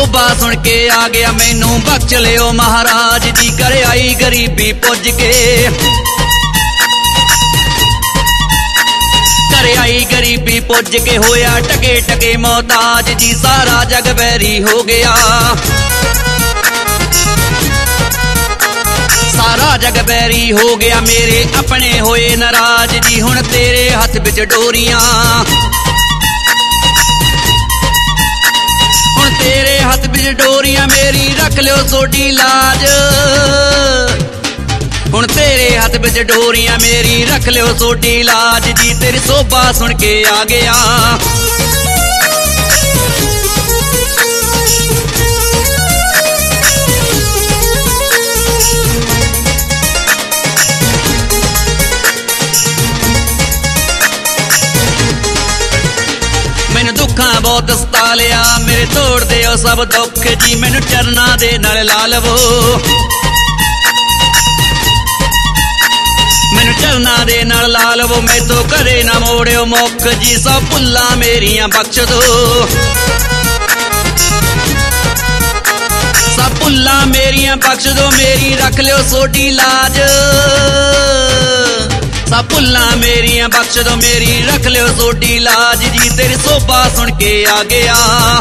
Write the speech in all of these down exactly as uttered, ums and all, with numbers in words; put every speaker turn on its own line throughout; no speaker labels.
सोभा सुन के आ गया मैनू बख्श लियो महाराज जी। कर आई गरीबी पुज के, कर आई गरीबी पुज के होया टके टके मोहताज जी। सारा जग बैरी हो गया, सारा जग बैरी हो गया, मेरे अपने होए नाराज जी। हुण तेरे हथ विच डोरियां, हुण तेरे हथ विच डोरियां, मेरी रख लियो सोडी लाज। हुण तेरे हथ विच डोरियां, मेरी रख लियो सोडी लाज जी। तेरी सोभा सुन के आ गया, मैनू दुखा बहुत सता लिया, मेरे तोड़ दे सब दुख जी। मैनू चरना दे नाल ला लवो, मैनू चरना दे नाल ला लवो। मैं तो घरे ना मोड़ियो मुख जी, सब भुल्लां मेरियां बख्श दो, सब भुल्लां मेरियां बख्श दो। मेरी रख लियो सोडी लाज, सब भुल्लां मेरियां बख्श दो, मेरी रख लियो सोडी लाज जी। तेरी सोभा सुन के आ गया,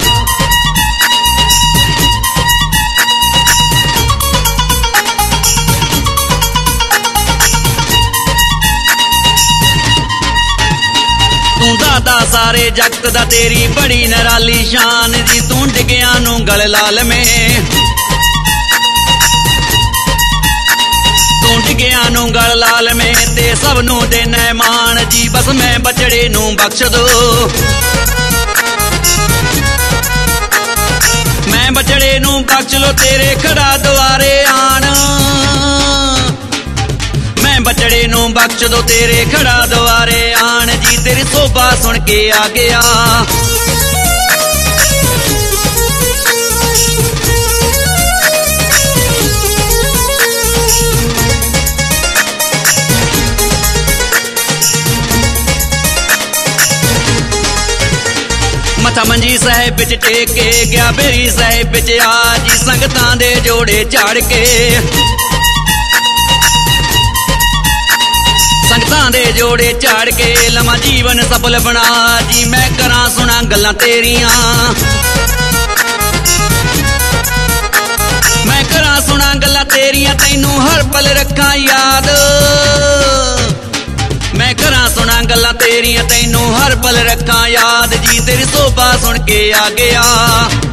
तू दाता सारे जगत दा, तेरी बड़ी निराली शान जी। तू डिग्गियां नू गल लाल में, तू डिग्गियां नू गल लाल में, ते सब नू देना मान जी। बस मैं बचड़े नू बख्श दो, मैं बचड़े नू बख्श लो, तेरे खड़ा द्वारे आन। मैं बचड़े नू बख्श दो, तेरे खड़ा द्वारे आन जी। तेरी सोभा सुन के आ गया, मथा मंजी साहिब बिच टेके गया, बेरी साहिब बिच आ जी। संगतां दे जोड़े झाड़ के, संगतां दे जोड़े झाड़ के, लमा जीवन सफल बना जी। मैं करां सुना गल्लां तेरियां, मैं करां सुना गल्लां तेरियां, तैनू हर पल रखां याद। मैं करां सुना गल्लां तेरियां, तैनू हर पल रखां याद जी। तेरी सोभा सुन के आ गया।